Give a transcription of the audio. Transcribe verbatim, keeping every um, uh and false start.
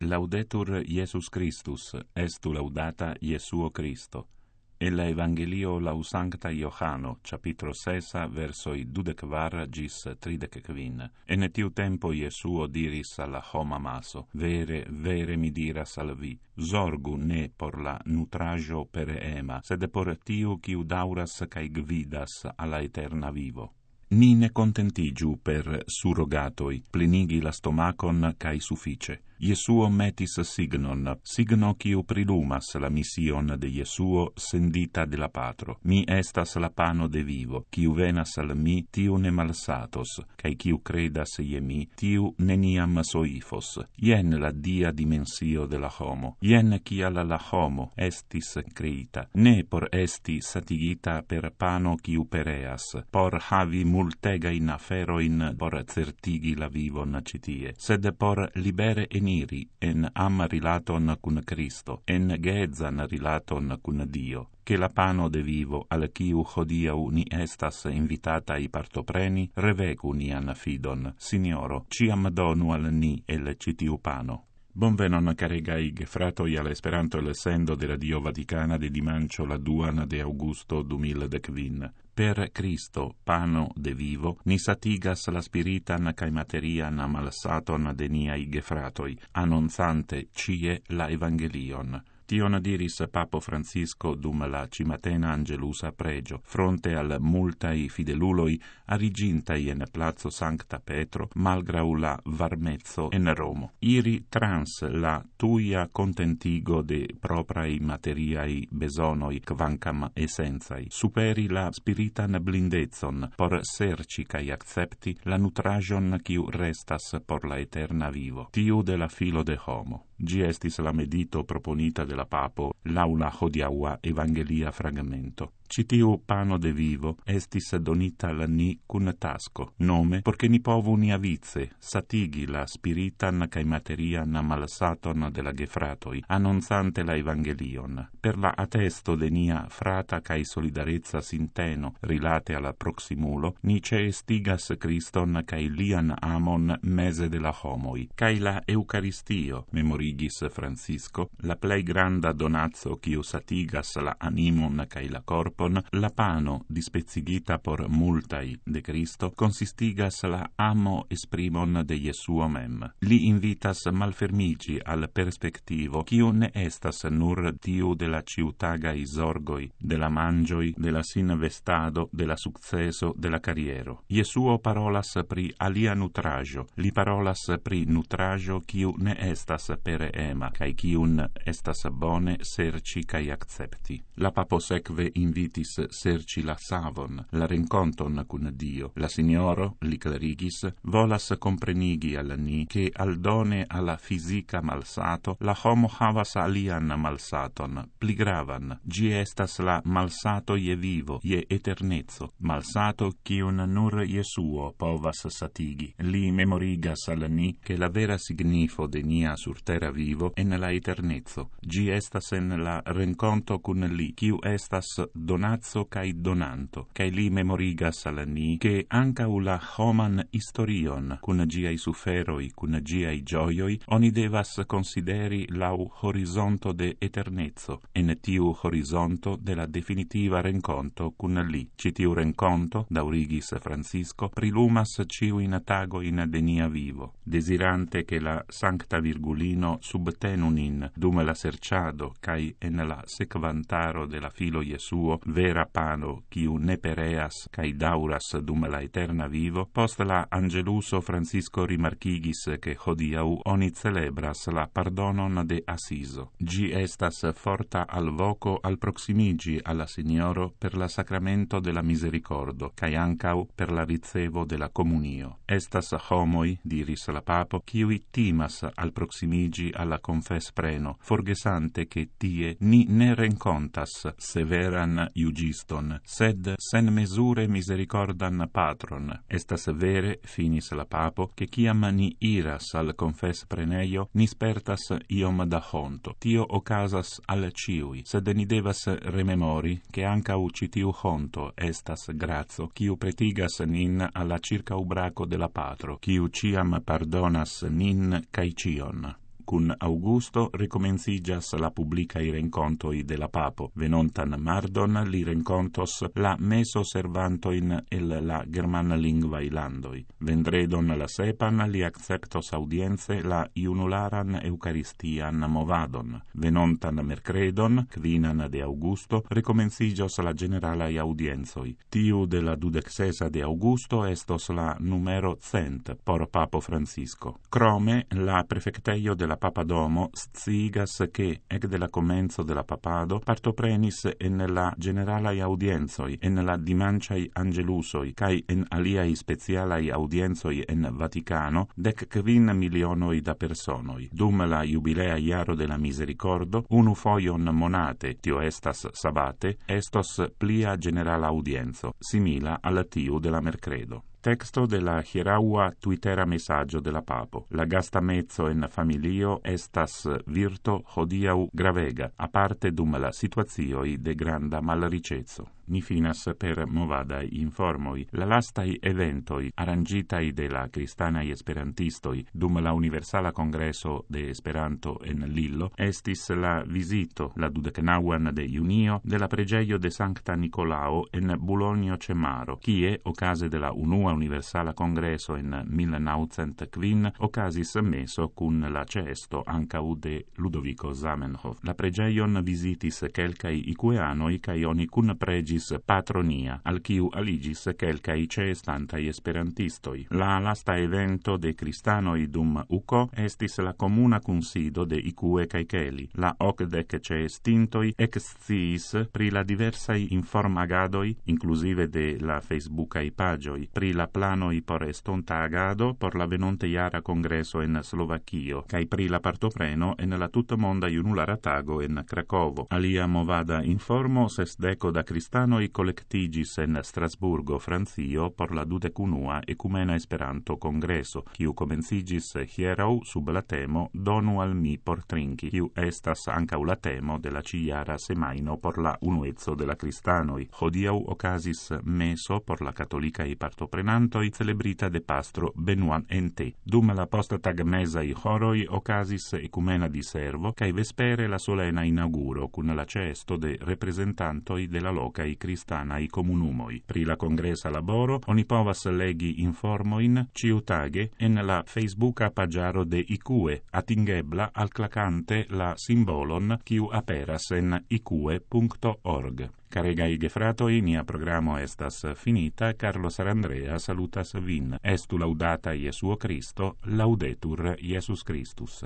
Laudetur Iesus Christus, estu laudata Iesuo Christo. Ella Evangelio lau Sancta Ioanno, capitro sesa, versoi dudecvar gis tridec quin. En tiu tempo Iesuo diris alla homa maso, vere, vere mi diras al vi, zorgu ne por la nutrajo per ema, sed por tiu quiu dauras cae gvidas alla eterna vivo. Ni ne contentigiu per surrogatoi, plenigi la stomacon cae suffice. Iesuo metis signon, signo quiu prilumas la mission de Iesuo sendita de la Patro. Mi estas la pano de vivo, quiu venas al mi, tiu ne malsatos, cae quiu credas je mi, tiu neniam soifos. Ien la dia dimensio de la homo, ien cial la homo estis creita, ne por esti satigita per pano quiu pereas, por havi multegain aferoin por certigi la vivon citie, sed por libere eniri en am rilaton cun Cristo, en geedzan rilaton cun Dio, che la pano de vivo al quiu hodiau ni estas invitatai partopreni, revecu nian fidon, Signoro, ciam donu al ni el citiu pano. Bonvenon caregai gefratoi al Esperanto lessendo de Radio Vaticana de dimancio la duan de Augusto duemiladecvin. Per Cristo, pano de vivo, ni satigas la spiritan cae materian malsaton de niai gefratoi, annonzante cie la Evangelion. Tion diris Papo Francisco dum la cimatena angelusa pregio, fronte al multai fideluloi arigintai en Plazo Sancta Petro, malgrau la varmezzo en Romo. Iri trans la tuia contentigo de proprai materiai besonoi quancam essenzai, superi la spiritan blindezon por serci cae accepti la nutrajon quiu restas por la eterna vivo, tiu de la filo de homo. Gi estis la medito proponita de la Papo laula hodiaua Evangelia fragmento. Citiu pano de vivo estis donita al ni cun tasco, nome porche ni povu ni avice satigi la spiritan cae materian malsaton de la gefratoi, annonzante la Evangelion, per la attesto de nia frata cae solidarezza sinteno rilate alla proximulo, ni ceestigas Christon cae lian amon mese de la homoi, cae la Eucaristio, memorigis Francisco, la plei granda donazzo quiu satigas la animon cae la corpo, la pano dispezigita por multai de Cristo consistigas la amo esprimon de Iesuo mem. Li invitas malfermigi al perspectivo quiu ne estas nur tiu de la ciutagai zorgoi, de la mangioi, de la sin vestado, de la successo, de la carriero. Iesuo parolas pri alia nutrajo, li parolas pri nutrajo quiu ne estas per ema, cae quiun estas bone serci cae accepti. La Papo sekve invitas serci la savon, la renconton cun Dio. La Signoro, li clarigis, volas comprenigi al ni che al done alla fisica malsato la homo havas alian malsaton, pli gravan. Gi estas la malsato je vivo, je eternezzo, malsato quiun nur Iesuo povas satigi. Li memorigas al ni che la vera signifo de nia sur terra vivo en la eternezzo. Gi estas en la renconto cun li, quiu estas donazzo cae donanto, cae li memorigas al ni che ancau la homan historion, cun giai suferoi, cun giai gioioi, oni devas consideri lau horizonto de eternezzo, en tiu horizonto de la definitiva renconto cun li. Citiu renconto, daurigis Francisco, prilumas ciuin tagoin de nia vivo, desirante che la Sancta Virgulino subtenunin dum la serciado, cae en la sequantaro de la filo Iesuo, vera pano quiu ne pereas cae dauras dum la eterna vivo, post la Angeluso Francisco rimarchigis che hodiau oni celebras la pardonon de Asiso. Gi estas forta al voco al proximigi alla Signoro per la sacramento de la misericordo, cae ancau per la ricevo de la comunio. Estas homoi, diris la Papo, quiui timas al proximigi alla confes preno, forgesante che tie ni ne rencontas severan iugiston, sed sen mesure misericordan patron. Estas vere, finis la Papo, che ciam ni iras al confes preneio, ni spertas iom da honto. Tio ocasas al ciui, sed ni devas rememori che ancau citiu honto estas grazo, quiu pretigas nin alla circa ubraco de la Patro, quiu ciam pardonas nin cae cion. cun Augusto recomencigas la publicai rencontoi de la papo, venontan mardon li rencontos la meso servantoin el la german lingvai landoi. Vendredon la sepan li acceptos audienze la iunularan eucaristian movadon. Venontan mercredon, quinan de Augusto, recomencigios la generalai audienzoi. Tiu de la dudexesa de Augusto estos la numero cent por Papo Francisco. Crome, la prefecteio de la Papadomo sciigas che, ec de la comenzo de la papado, partoprenis en la generalai audienzoi, en la dimanciai angelusoi, cae en aliai specialai audienzoi en Vaticano, dec quin milionoi da personoi. Dum la jubilea iaro de la misericordo, unu foion monate, tio estas sabate, estos plia generala audienzo, simila al tiu de la mercredo. Texto de la hieraua twittera messaggio de la papo. La gasta mezzo en familio estas virto hodiau gravega, aparte dum la situazioi de granda malricezzo. Ni finas per movadai informoi. La lastai eventoi arrangitai de la cristanai esperantistoi dum la Universala Congreso de Esperanto en Lillo estis la visito, la dudecnauan de junio, de la pregeio de Sancta Nicolao en Bulonio Cemaro, kie, ocase de la unua Universala Congreso en millenaŭcentquin, ocasis meso cun la cesto ancau de Ludovico Zamenhof. La pregeion visitis quelcai icueanoi, cae oni cun pregis patronia, al quiu aligis quelcai ceestantai esperantistoi. La lasta evento de cristanoi dum uco estis la comuna consido de icue caeceli. La ocdec ceestintoi exciis pri la diversai informagadoi, inclusive de la Facebookai pagioi, pri la planoi por estonta agado por la venonte iara congreso en Slovakio, cae pri la partopreno en la tutmonda junulara tago en Cracovo. Alia movada informo sesdeco da cristanoi collectigis en Strasburgo, Francio, por la dudecunua Ecumena Esperanto Congreso, quiu comencigis hierau sub la temo Donu al mi por trinki, quiu estas ancau la temo de la ciara semaino por la unuezzo de la cristanoi. Hodiau ocasis meso por la catolicae partoprenantoi celebrita de pastro Benoit Henté. Dum la post-tagmesai horoi ocasis Ecumena di servo, cae vespere la solena inauguro cun la cesto de representantoi de la locai cristanai comunumoi. Pri la congresa laboro oni povas legi informoin ciutage en la Facebooka pagiaro de Icue, atingebla al clacante la simbolon quiu aperas en icue punto org. Caregai gefratoi, nia programo estas finita. Carlos Arandrea salutas vin. Estu laudata Iesuo Cristo, laudetur Iesus Christus.